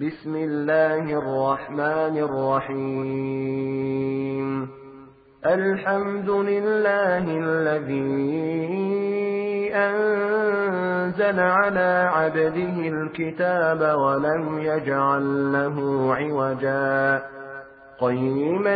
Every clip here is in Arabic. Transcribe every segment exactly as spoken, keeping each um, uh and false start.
بسم الله الرحمن الرحيم الحمد لله الذي أنزل على عبده الكتاب ولم يجعل له عوجا قيما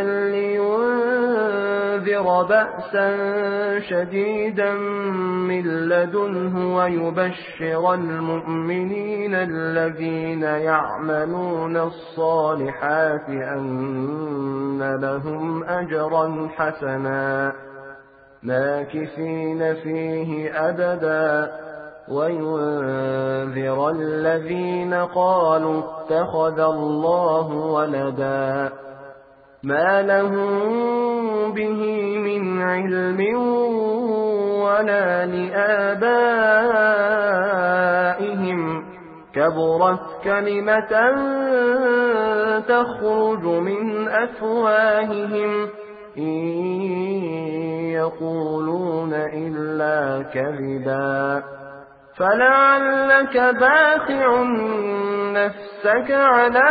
لينذر بأسا شديدا من لدنه ويبشر المؤمنين الذين يعملون الصالحات أن لهم أجرا حسنا ماكثين فيه أبدا وينذر الذين قالوا اتخذ الله ولدا ما لهم به من علم ولا لآبائهم كبرت كلمة تخرج من أفواههم إن يقولون إلا كذبا فلعلك باخع نفسك على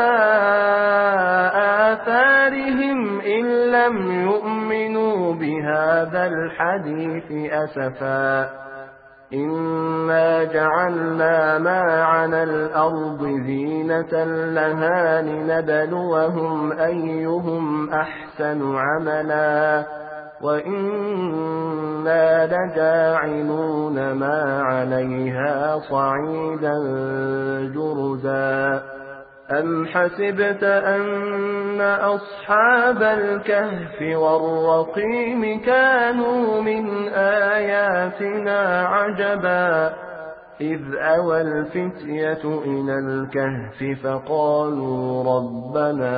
آثارهم إن لم يؤمنوا بهذا الحديث أسفا إنا جعلنا ما على الأرض زينة لها لنبلوهم أيهم أحسن عملا وإنا لجاعلون ما عليها صعيدا جرزا أم حسبت أن أصحاب الكهف والرقيم كانوا من آياتنا عجبا إذ أوى الفتية إلى الكهف فقالوا ربنا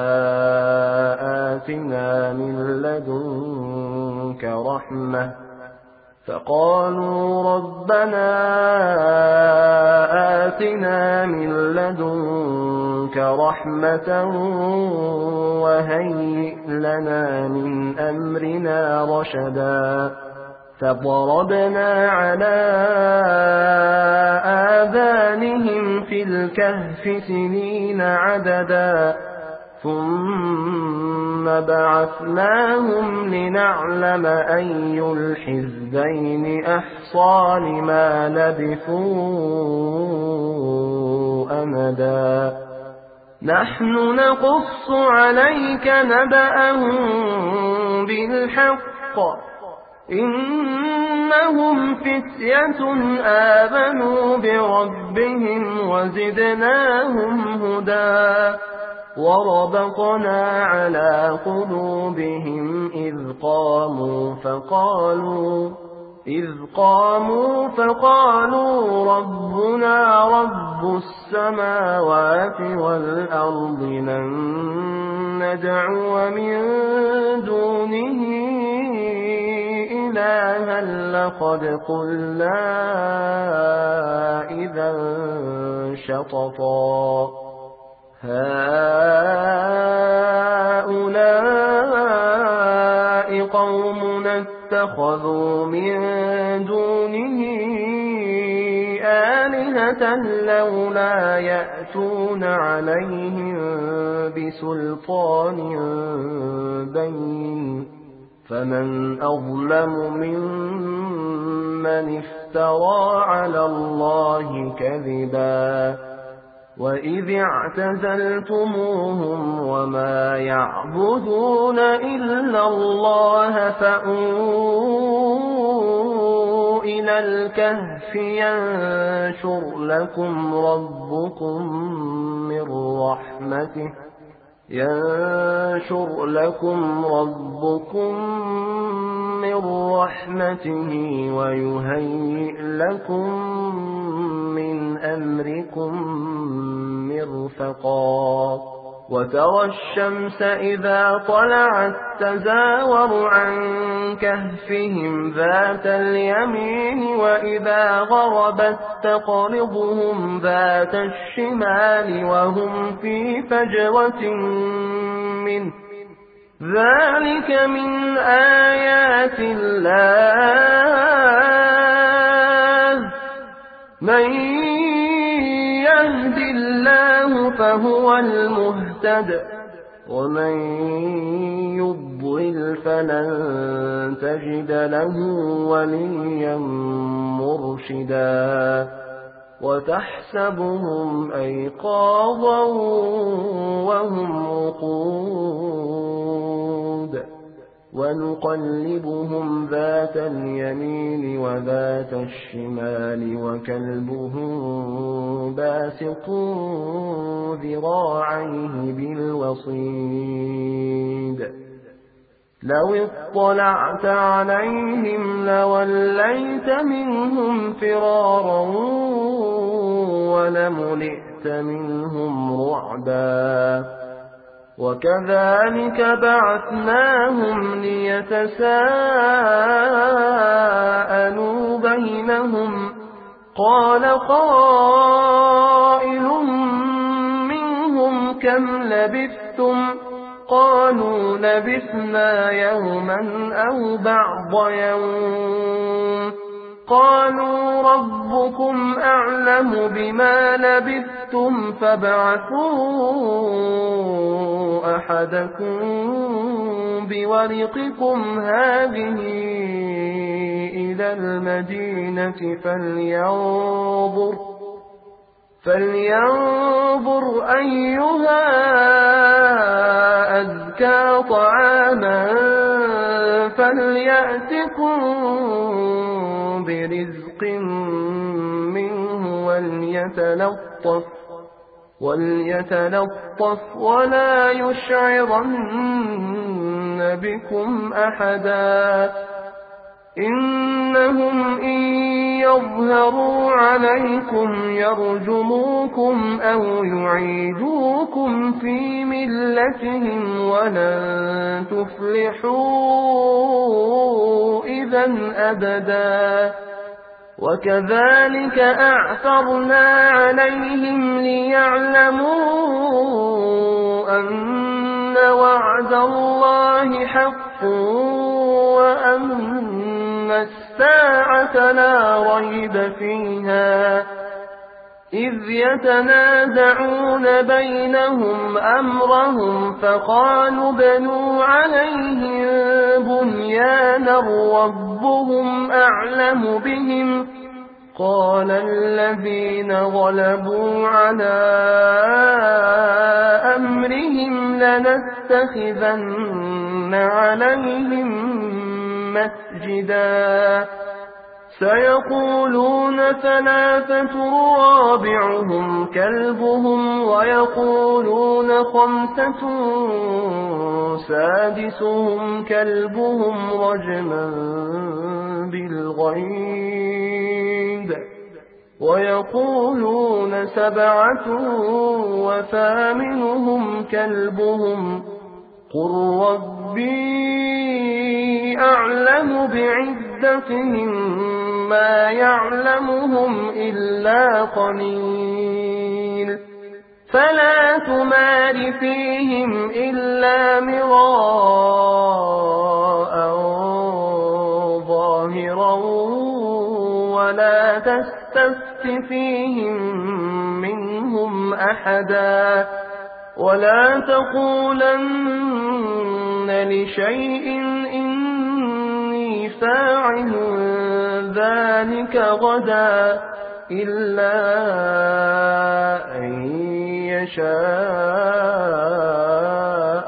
آتنا من لدنك رحمة فقالوا ربنا آتنا من لدنك رحمة وهيئ لنا من أمرنا رشدا فضربنا على آذانهم في الكهف سنين عددا ثم بعثناهم لنعلم أي الحزبين أحصى لما لبثوا أمدا نحن نقص عليك نبأهم بالحق إنهم فتية آمنوا بربهم وزدناهم هدى وربطنا على قلوبهم إذ قاموا فقالوا إذ قاموا فقالوا ربنا رب السماوات والأرض لن ندعو من دونه إلها لقد قلنا إذا شططا هؤلاء قومنا اتخذوا من دونه آلهة لولا يأتون عليهم بسلطان بين فمن أظلم ممن افترى على الله كذبا وإذ اعتزلتموهم وما يعبدون إلا الله فأووا إلى الكهف ينشر لكم ربكم من رحمته ينشر لكم ربكم من رحمته ويهيئ لكم من أمركم مرفقا وترى الشمس إذا طلعت تزاور عن كهفهم ذات اليمين وإذا غربت تقرضهم ذات الشمال وهم في فجوة منه ذلك من آيات الله من يهد الله فهو المهتد ومن يضلل فلن تجد له وليا مرشدا وتحسبهم أيقاظا وهم رقود ونقلبهم ذات اليمين وذات الشمال وكلبهم باسط ذراعيه بالوصيد لو اطلعت عليهم لوليت منهم فرارا ولملئت منهم رعبا وكذلك بعثناهم ليتساءلوا بينهم قال قائل منهم كم لبثتم قالوا لبثنا يوما أو بعض يوم قالوا ربكم أعلم بما لبثتم فابعثوا أحدكم بورقكم هذه إلى المدينة فلينظر فلينظر أيها أزكى طعاما فليأتكم برزق منه وليتلطف وليتلطف ولا يشعرن بكم أحدا إنهم إن يظهروا عليكم يرجموكم أو يعيدوكم في ملتهم ولن تفلحوا إذا أبدا وكذلك أعثرنا عليهم ليعلموا أن وعد الله حق وأن الساعة لا ريب فيها إذ يتنازعون بينهم أمرهم فقالوا بنوا عليهم بنيانا ربهم أعلم بهم قال الذين غلبوا على أمرهم لنتخذن عليهم مسجدا سيقولون ثلاثة رابعهم كلبهم ويقولون خمسة سادسهم كلبهم رجما بالغيب ويقولون سبعة وثامنهم كلبهم قل ربي أعلم بعدتهم ما يعلمهم إلا قليل فلا تمار فيهم إلا مراء ظاهرا ولا تستفت فيهم منهم أحدا ولا تقولن لشيء إني فاعل ذلك غدا إلا أن يشاء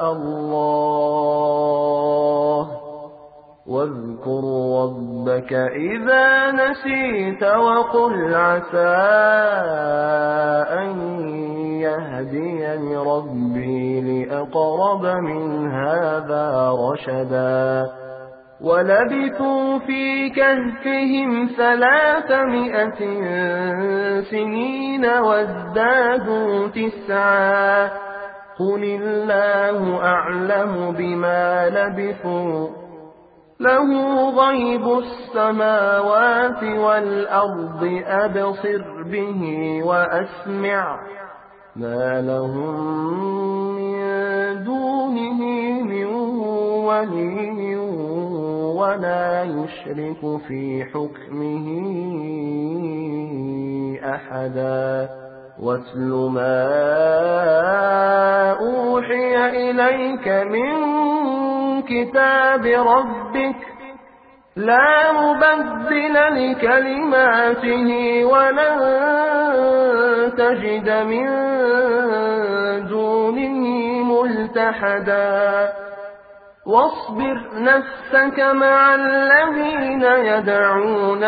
الله واذكر ربك إذا نسيت وقل عسى أن يهديني ربي لأقرب من هذا رشدا ولبثوا في كهفهم ثلاثمائة سنين وازدادوا تسعا قل الله أعلم بما لبثوا له غيب السماوات والأرض أبصر به وأسمع ما لهم من دونه من ولي ولا يشرك في حكمه أحدا واتل ما إليك من كتاب ربك لا مبدل لكلماته ولن تجد من دونه ملتحدا واصبر نفسك مع الذين يدعون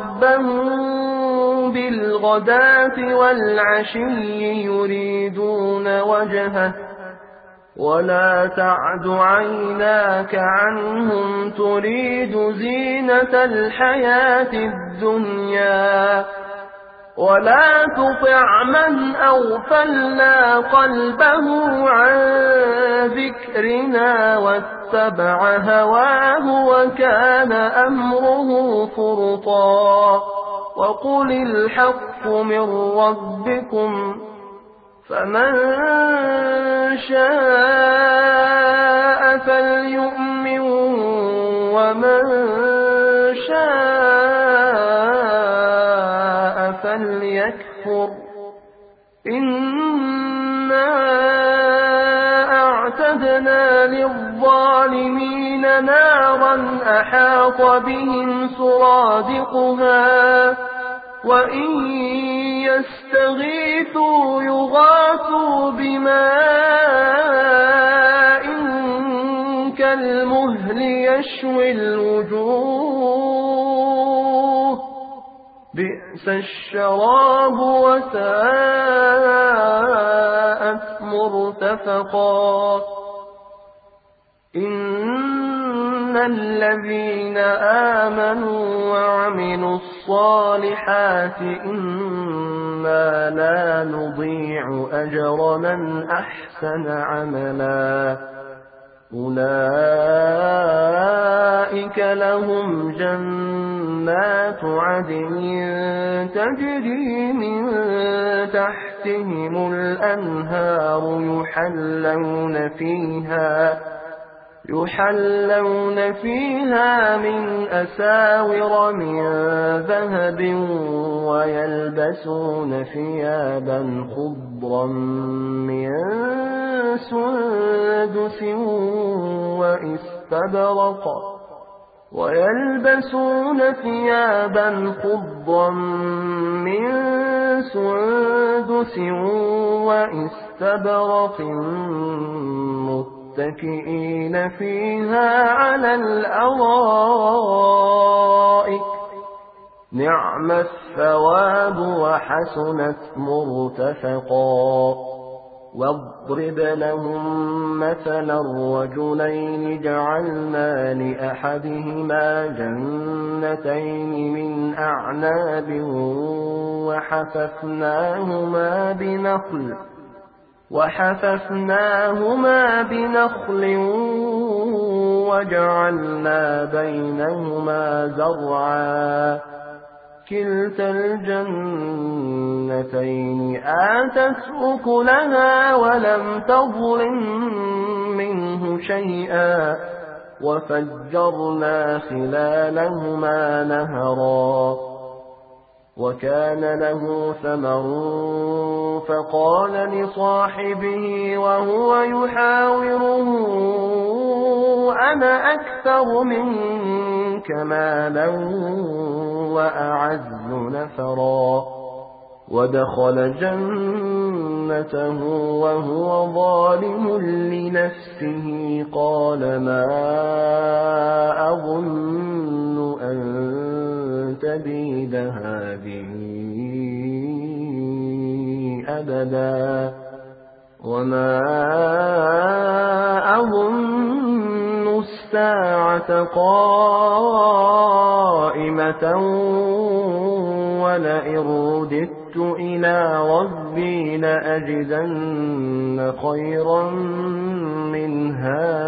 ربهم بالغداة والعشي يريدون وجهه ولا تعد عيناك عنهم تريد زينة الحياة الدنيا ولا تطع من أغفلنا قلبه عن ذكرنا واتبع هواه وكان أمره فرطا وقل الحق من ربكم فمن شاء فليؤمن ومن شاء فليكفر إنا أعتدنا للظالمين نارا أحاط بهم سرادقها وإن يستغيثوا يغاثوا بماء كالمهل يشوي الوجوه بئس الشراب وساءت مرتفقا إن الذين آمنوا وعملوا الصالحات إنا لا نضيع أجر من أحسن عملا أولئك لهم جنات عدن تجري من تحتهم الأنهار يحلون فيها يحلون فيها من أساور من ذهب ويلبسون ثيابا خضرا من سندس وإستبرق ويلبسون ثيابا خضرا من سندس وإستبرق متكئين فيها على الأرائك نعم الثواب وحسنت مرتفقا واضرب لهم مثلا الرجلين جعلنا لأحدهما جنتين من أعناب وحففناهما بنخل وحففناهما بنخل وجعلنا بينهما زرعا كلتا الجنتين آتت أكلها ولم تظلم منه شيئا وفجرنا خلالهما نهرا وكان له ثمر فقال لصاحبه وهو يحاوره أنا أكثر منك مالا وأعز نفرا ودخل جنته وهو ظالم لنفسه قال ما أظن أن تبيد هذه أبدا وما أظن الساعة قائمة ولئن رددت إلى ربي لأجدن خيرا منها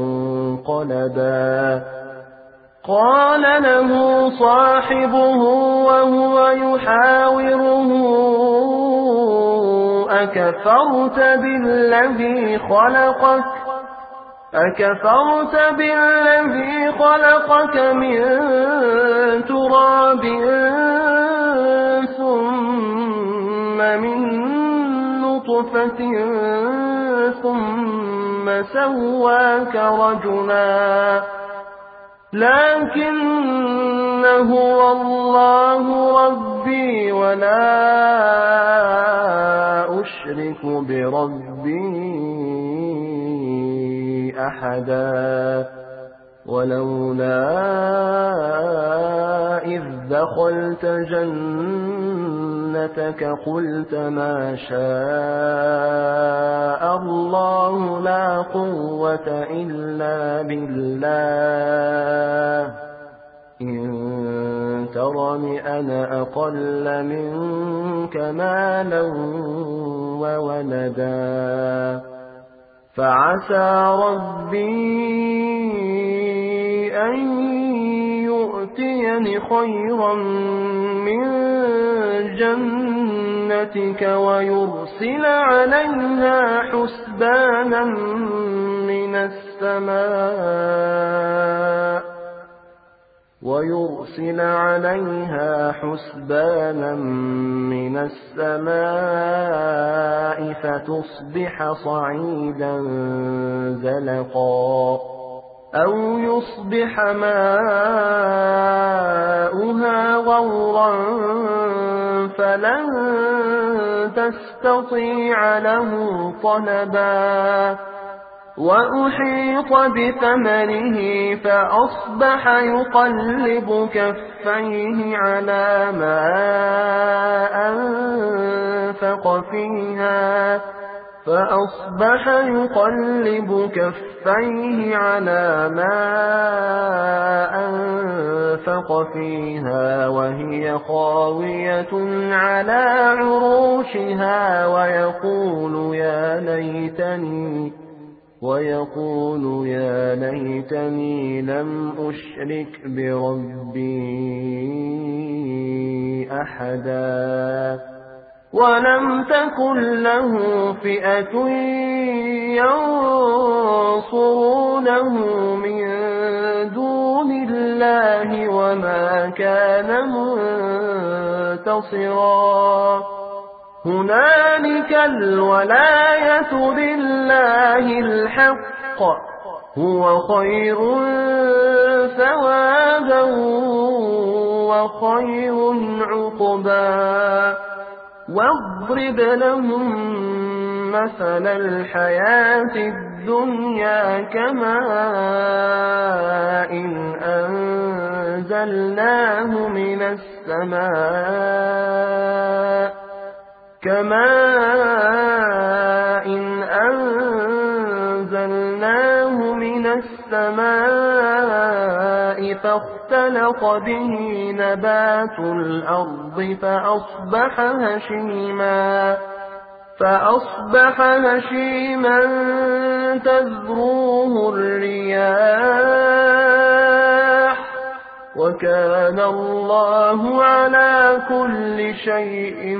منقلبا قال له صاحبه وهو يحاوره أكفرت بالذي خلقك أكفرت بالذي خلقك من تراب ثم من نطفة نطفة ثم سواك رجلا لكن هو الله ربي ولا أشرك بربي أحدا ولولا إذ دخلت جنتك قلت ما شاء الله لا قوة إلا بالله إن ترني أنا أقل منك مالا وولدا فعسى ربي أن يؤتيني خيرا من جنتك ويرسل عليها حسبانا من السماء ويرسل عليها حسبانا من السماء فتصبح صعيدا زلقا أو يصبح ماؤها غورا فلن تستطيع له طلبا وأحيط بثمره فأصبح يقلب كفيه على ما أنفق فيها فأصبح يقلب كفيه على ما أنفق فيها وهي خاوية على عروشها ويقول يا ليتني ويقول يا ليتني لم أشرك بربي أحدا ولم تكن له فئة ينصرونه من دون الله وما كان منتصرا هنالك الولاية لله الحق هو خير ثوابا وخير عقبا واضرب لهم مثل الحياة الدنيا كماء إن أنزلناه من السماء كماء إن أنزلناه من السماء فاختلط به نبات الأرض فأصبح هشيما فأصبح هشيما تذروه الرياح وكان الله على كل شيء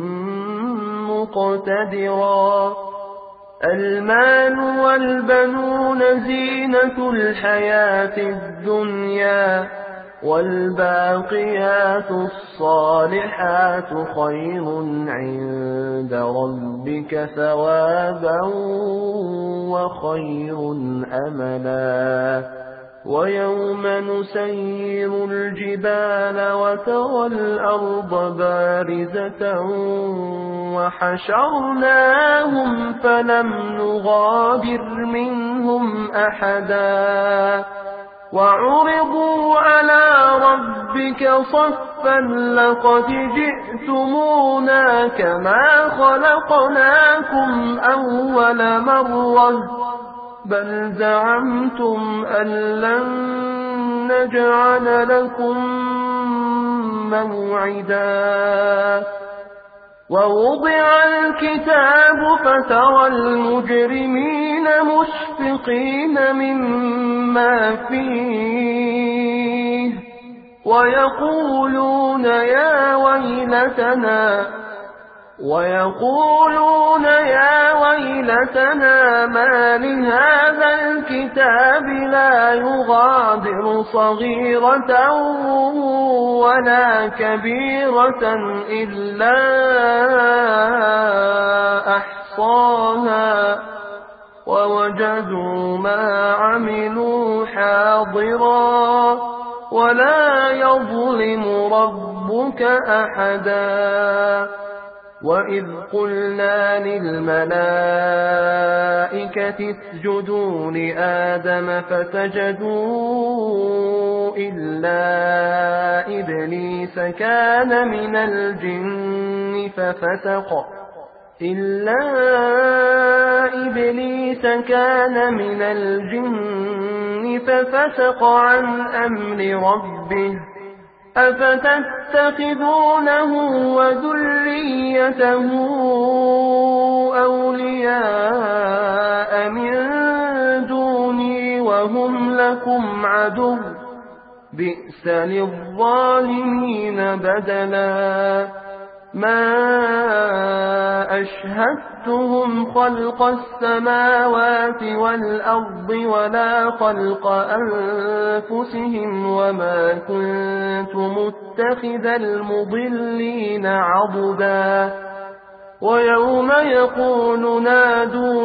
مقتدرا المال والبنون زينة الحياة الدنيا والباقيات الصالحات خير عند ربك ثوابا وخير أملا ويوم نسير الجبال وترى الأرض بارزة وحشرناهم فلم نغادر منهم أحدا وعرضوا على ربك صفا لقد جئتمونا كما خلقناكم أول مرة بل زعمتم أن لن نجعل لكم موعدا ووضع الكتاب فترى المجرمين مشفقين مما فيه ويقولون يا ويلتنا ويقولون يا ويلتنا ما لهذا الكتاب لا يغادر صغيرة ولا كبيرة إلا أحصاها أحصاها ووجدوا ما عملوا حاضرا ولا يظلم ربك أحدا. وإذ قلنا للملائكة اسجدوا لآدم فسجدوا إلا إبليس كان من الجن ففسق إلا إبليس كان من الجن ففسق عن أمر ربه أفتتخذونه وذريته أولياء من دوني وهم لكم عدو بئس للظالمين بدلا. ما أشهدتهم خلق السماوات والأرض ولا خلق أنفسهم وما كنت متخذ المضلين عضدا. ويوم يقول نادوا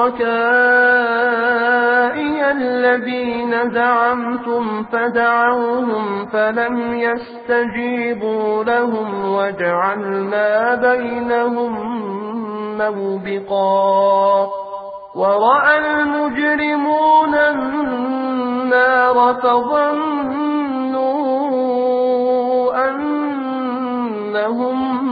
شركائي الذين زعمتم فدعوهم فلم يستجيبوا لهم وجعلنا بينهم موبقا. ورأى المجرمون النار فظنوا أنهم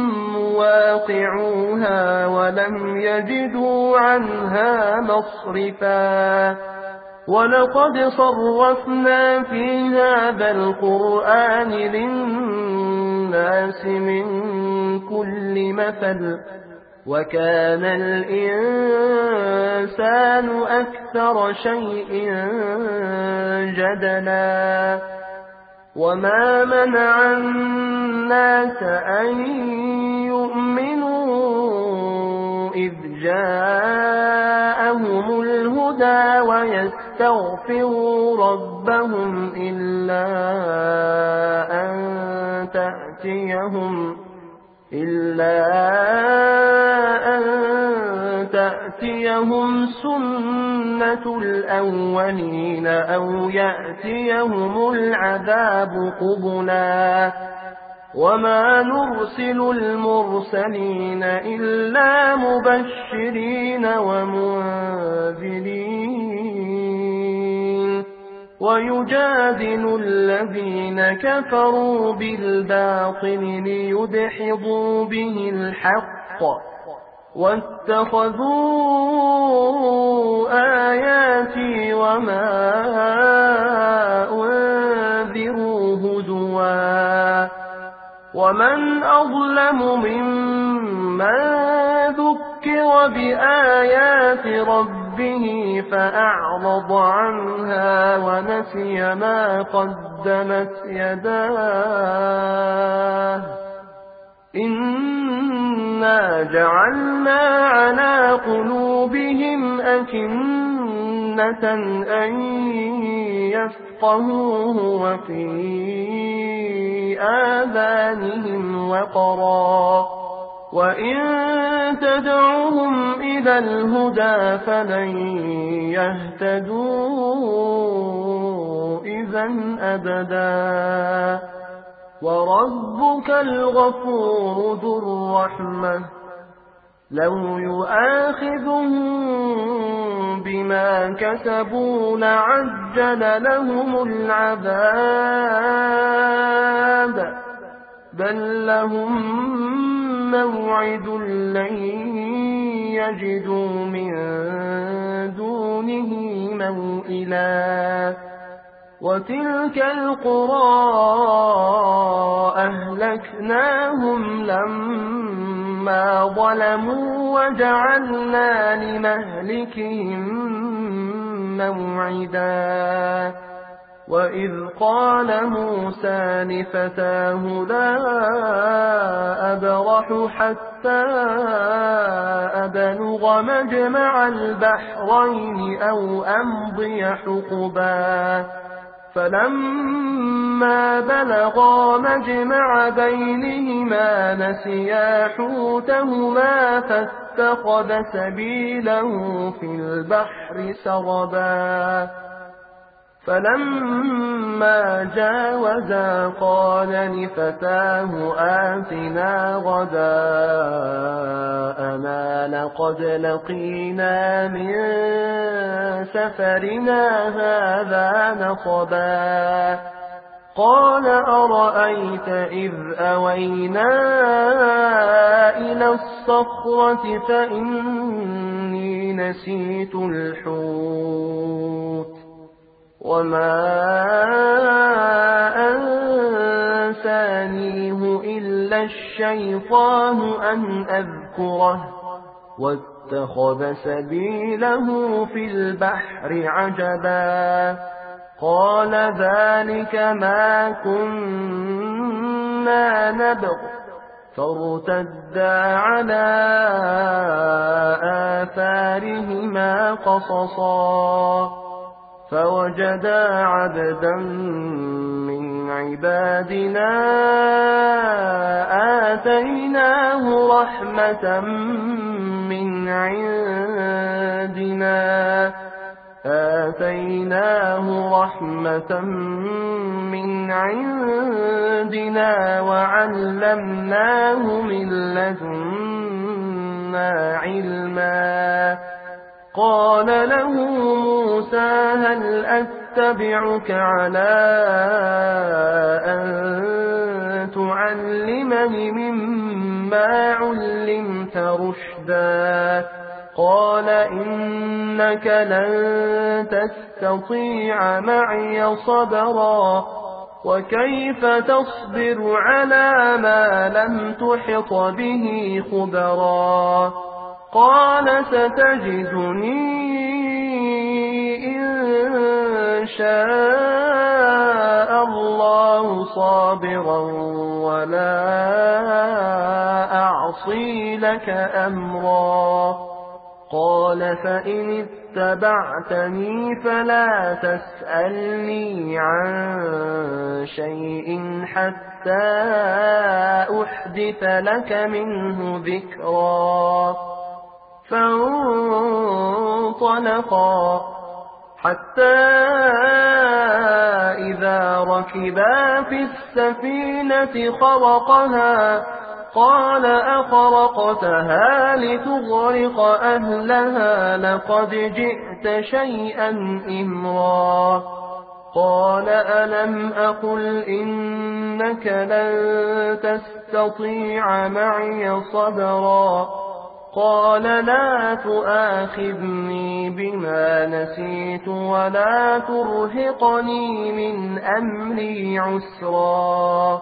واقعوها ولم يجدوا عنها مصرفا. ولقد صرفنا في هذا القرآن للناس من كل مثل وكان الإنسان أكثر شيء جدلا. وما منع الناس أن يؤمنوا إذ جاءهم الهدى ويستغفروا ربهم إلا أن تأتيهم إلا أن تأتيهم سنة الأولين أو يأتيهم العذاب قبلا. وما نرسل المرسلين إلا مبشرين ومنذرين ويجادل الذين كفروا بالباطل ليدحضوا به الحق واتخذوا آياتي وما أنذروا هزوا. ومن أظلم ممن ذكر بآيات ربه فأعرض عنها ونسي ما قدمت يداه. إنا جعلنا على قلوبهم أكنة أن يفقهوه وفي آذانهم وقرا وإن تدعوهم إلى الهدى فلن يهتدوا إذا أبدا. وربك الغفور ذو الرحمة لو يؤاخذهم بما كسبوا لعجل لهم العذاب بل لهم موعد لن يجدوا من دونه موئلا. وتلك القرى أهلكناهم لما ظلموا وجعلنا لمهلكهم موعدا. وإذ قال موسى لفتاه لا أبرح حتى أبلغ مجمع البحرين أو أمضي حقبا فلما بلغا مجمع بينهما نسيا حوتهما فاتخذ سبيله في البحر سربا فلما جاوزا قال لفتاه آتنا غداءنا لقد لقينا من سفرنا هذا نصبا قال أرأيت إذ أوينا إلى الصخرة فإني نسيت الحوت وما أنسانيه إلا الشيطان أن أذكره واتخذ سبيله في البحر عجبا قال ذلك ما كنا نبغ فارتدا على آثارهما قصصا فوجدا عبدا من عبادنا آتيناه رحمة من عندنا آتيناه رحمة من عندنا وعلمناه من لدنا علما قال له موسى هل أتبعك على أن تعلمني مما علمت رشدا قال إنك لن تستطيع معي صبرا وكيف تصبر على ما لم تحط به خبرا قال ستجدني إن شاء الله صابرا ولا أعصي لك أمرا قال فإن اتبعتني فلا تسألني عن شيء حتى أحدث لك منه ذكرا فانطلقا حتى إذا ركبا في السفينة خرقها قال أخرقتها لتغرق أهلها لقد جئت شيئا إمرا قال ألم أقل إنك لن تستطيع معي صبرا قال لا تؤاخذني بما نسيت ولا ترهقني من أمري عسرا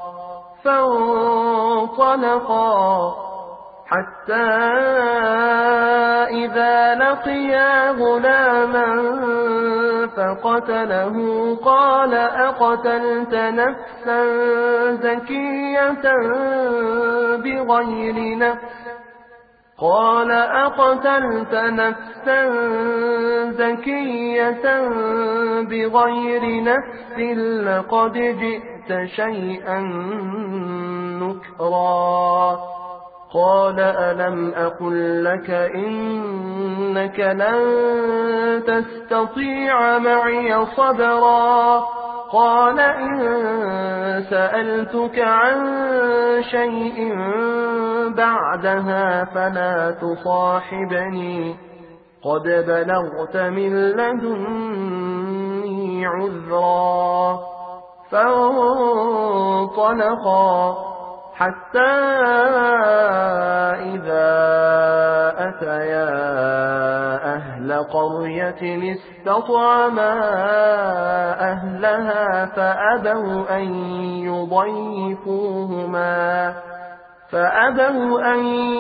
فانطلقا حتى إذا لقيا غلاما فقتله قال أقتلت نفسا زكية بغير نفس قال أقتلت نفسا زكية بغير نفس لقد جئت شيئا نكرا قال ألم أقل لك إنك لن تستطيع معي صبرا قال إن سألتك عن شيء بعدها فلا تصاحبني قد بلغت من لدني عذرا فانطلقا حتى إذا أتيا أهل قرية استطعما أهلها فأبوا أن يضيفوهما فأبوا أن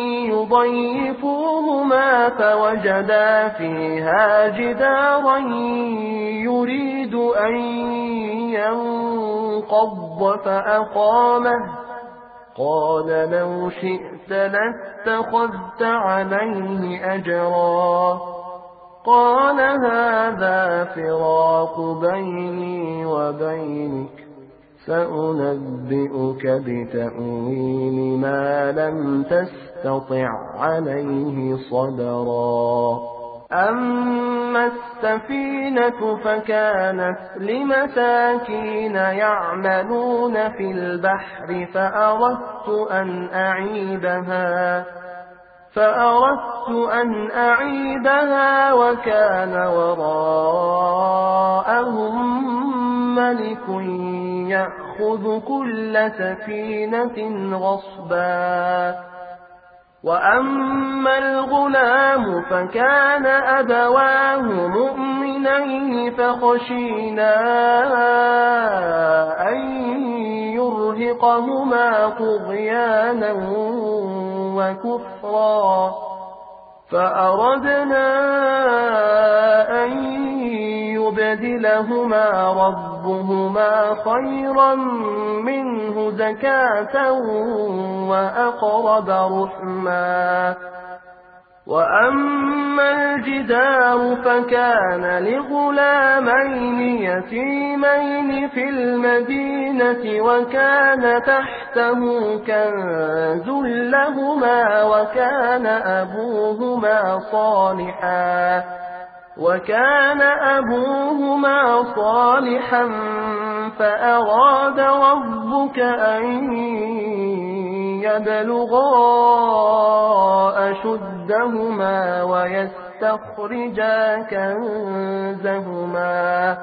يضيفوهما فوجدا فيها جدارا يريد أن ينقض فأقامه قال لو شئت لاتخذت عليه أجرا قال هذا فراق بيني وبينك سأنبئك بتأويل ما لم تستطع تستطع عليه صبرا أما السفينة فكانت لمساكين يعملون في البحر فأردت أن أعيبها فأردت أن أعيبها وكان وراءهم ملك يأخذ كل سفينة غصبا وأما الغلام فكان أبواه مؤمنين فخشينا أن يرهقهما طغيانا وكفرا فأردنا أن يبدلهما ربهما خيرا منه زكاة وأقرب رحما وأما الجدار فكان لغلامين يتيمين في المدينة وكان تحته كنز لهما وكان أبوهما صالحا وكان أبوهما صالحا فأراد ربك أن يبلغا أشدهما ويستخرجا كنزهما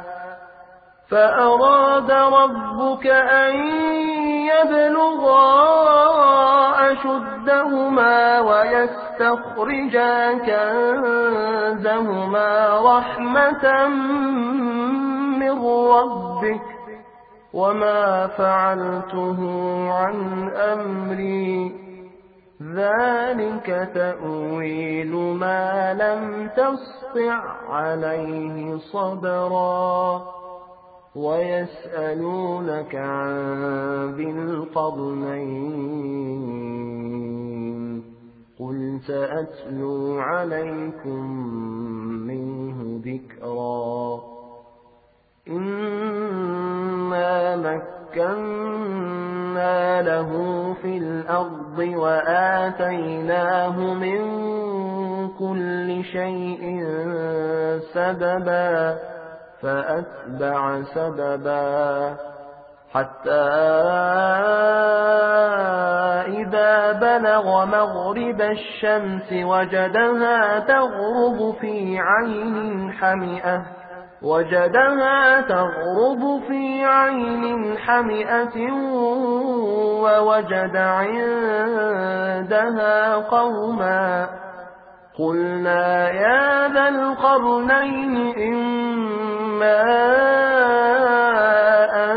فأراد ربك أن يبلغا أشدهما ويستخرجا كنزهما رحمة من ربك وما فعلته عن أمري ذلك تأويل ما لم تسطع عليه صبرا ويسألونك عن ذي القرنين قل سأتلو عليكم منه ذكرا إنا مكنا له في الأرض وآتيناه من كل شيء سببا فأتبع سببا حتى إذا بلغ مغرب الشمس وجدها تغرب في عين حمئة وجدها تغرب في عين حمئة ووجد عندها قوما قلنا يا ذا القرنين إما أن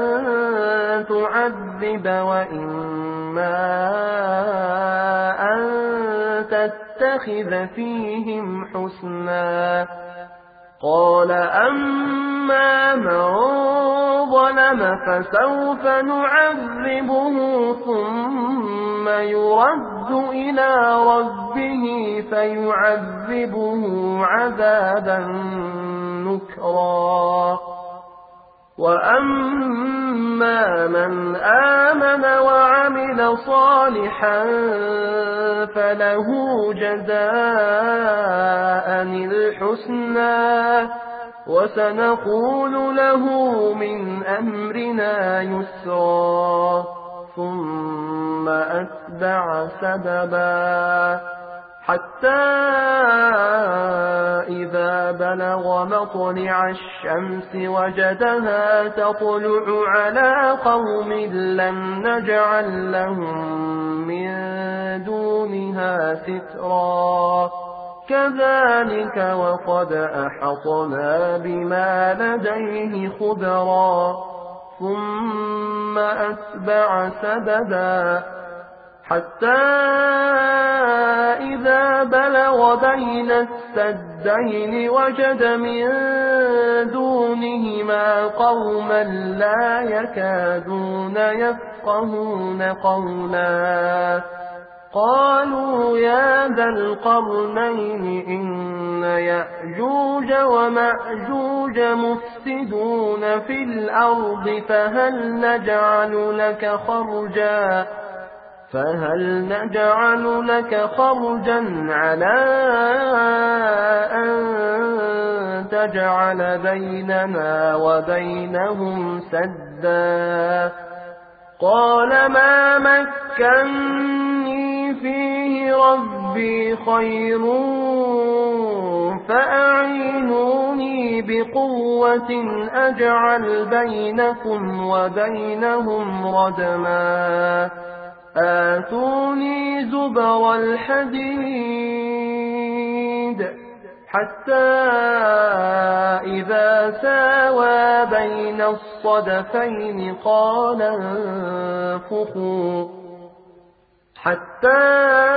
تعذب وإما أن تتخذ فيهم حسنا قال أما من ظلم فسوف نعذبه ثم يرد إلى ربه فيعذبه عذابا نكرا وأما من آمن وعمل صالحا فله جزاء الحسنى وسنقول له من أمرنا يسرا ثم أتبع سببا حتى إذا بلغ مطلع الشمس وجدها تطلع على قوم لم نجعل لهم من دونها سترا كذلك وقد أحطنا بما لديه خبرا ثم أتبع سببا حتى إذا بلغ بين السدين وجد من دونهما قوما لا يكادون يفقهون قولا قالوا يا ذا القرنين إن يأجوج ومأجوج مفسدون في الأرض فهل نجعل لك خرجا فهل نجعل لك خرجا على أن تجعل بيننا وبينهم سدا قال ما مكني فيه ربي خير فأعينوني بقوة أجعل بينكم وبينهم ردما آتوني زبر الحديد حتى إذا ساوى بين الصدفين قال انفخوا حتى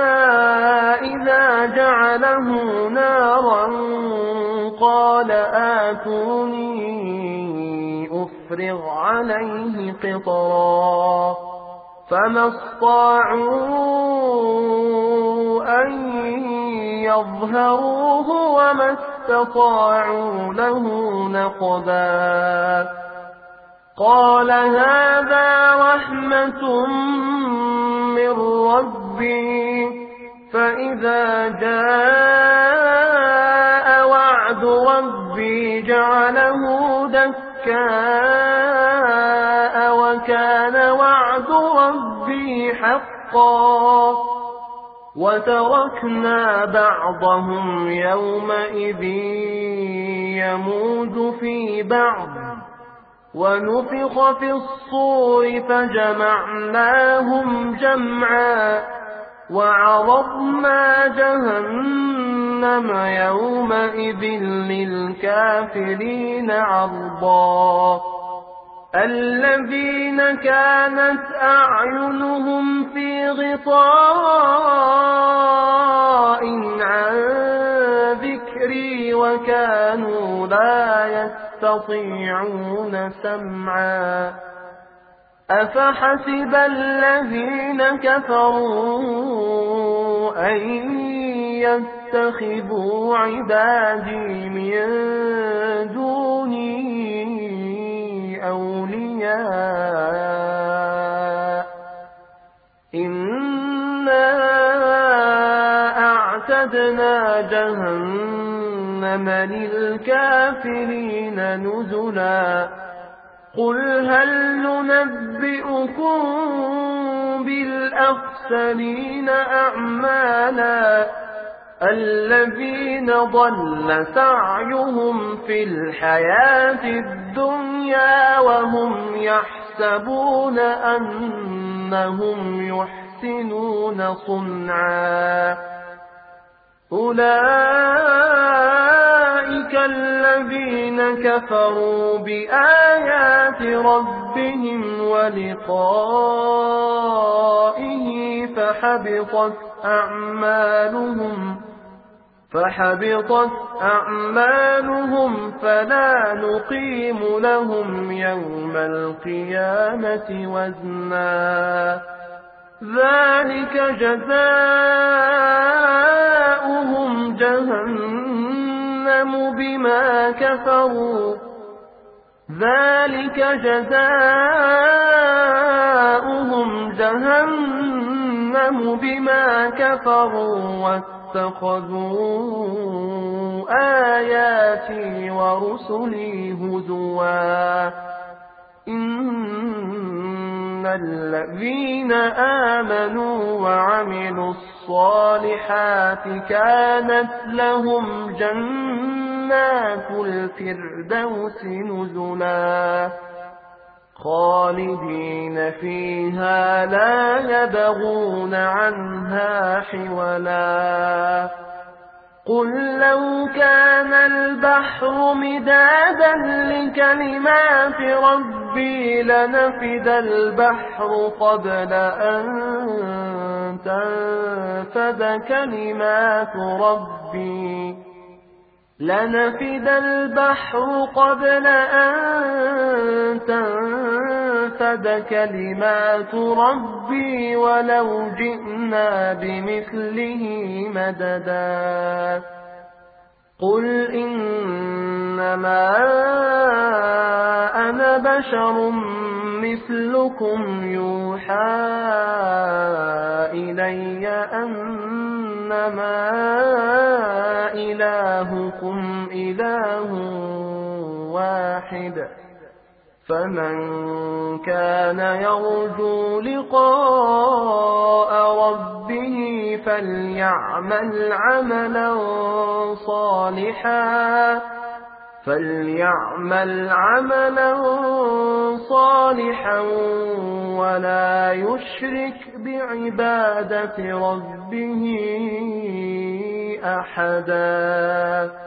إذا جعله نارا قال آتوني أفرغ عليه قطرا فما استطاعوا أن يظهروه وما استطاعوا له نقبا قال هذا رحمة من ربي فإذا جاء وعد ربي جعله دكاء وكان وعد ربي حقا وتركنا بعضهم يومئذ يموج في بعض ونفخ في الصور فجمعناهم جمعا وعرضنا جهنم يومئذ للكافرين عرضا الذين كانت أعينهم في غطاء عن ذكري وكانوا لا يستطيعون سمعا أفحسب الذين كفروا أن يتخذوا عبادي من دوني أولياء إنا أعتدنا جهنم للكافرين نزلا قل هل ننبئكم بالأخسرين أعمالا الذين ضل سعيهم في الحياة الدنيا وهم يحسبون أنهم يحسنون صنعا أولئك الذين كفروا بآيات ربهم ولقائه فحبطت أعمالهم فحبطت أعمالهم فلا نقيم لهم يوم القيامة وزنا ذلك جزاؤهم جهنم بما كفروا ذلك جزاؤهم جهنم بما كفروا واتخذوا آياتي ورسلي هزوا إن الذين آمنوا وعملوا الصالحات كانت لهم جنات الفردوس نزلا خالدين فيها لا يبغون عنها حولا قل لو كان البحر مدادا لكلمات ربي لنفد البحر قبل أن تنفد كلمات ربي لنفد البحر قبل أن تنفد كلمات ربي ولو جئنا بمثله مددا قل إنما أنا بشر مثلكم يوحى إلي أنما إلهكم إله واحد فمن كان يرجو لقاء ربه فليعمل عملا صالحا فليعمل عملا صالحا ولا يشرك بعبادة ربه أحدا.